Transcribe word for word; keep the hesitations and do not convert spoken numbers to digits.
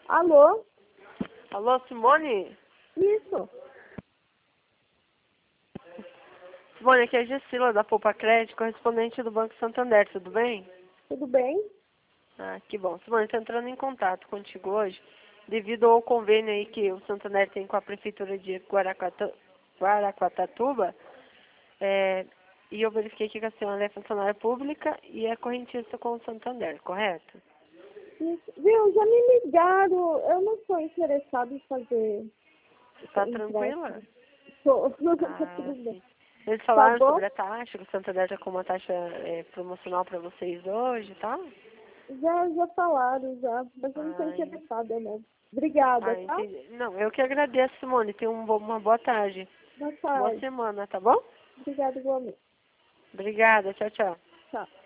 Alô? Alô, Simone? Isso. Simone, aqui é a Gessila da Poupa Crédito, correspondente do Banco Santander, tudo bem? Tudo bem? Ah, que bom. Simone, estou entrando em contato contigo hoje, devido ao convênio aí que o Santander tem com a Prefeitura de Guaraquata, Guaraquatatuba, é, e eu verifiquei que a senhora é funcionária pública e é correntista com o Santander, correto? Isso. Viu, já me ligaram. Eu não sou interessada em fazer Tá empréstimo. tranquila? Tô. Ah, Tudo bem. sim. Eles Tá falaram bom? sobre a taxa, que o Santander já com uma taxa é, promocional para vocês hoje, tá? Já, já falaram, já. Mas eu não estou Ai, interessada, não. Obrigada, ah, tá? entendi. Não, eu que agradeço, Simone. Tenha um bo- uma boa tarde. Boa Boa tarde. semana, tá bom? Obrigada igualmente. Obrigada. Tchau, tchau. Tchau.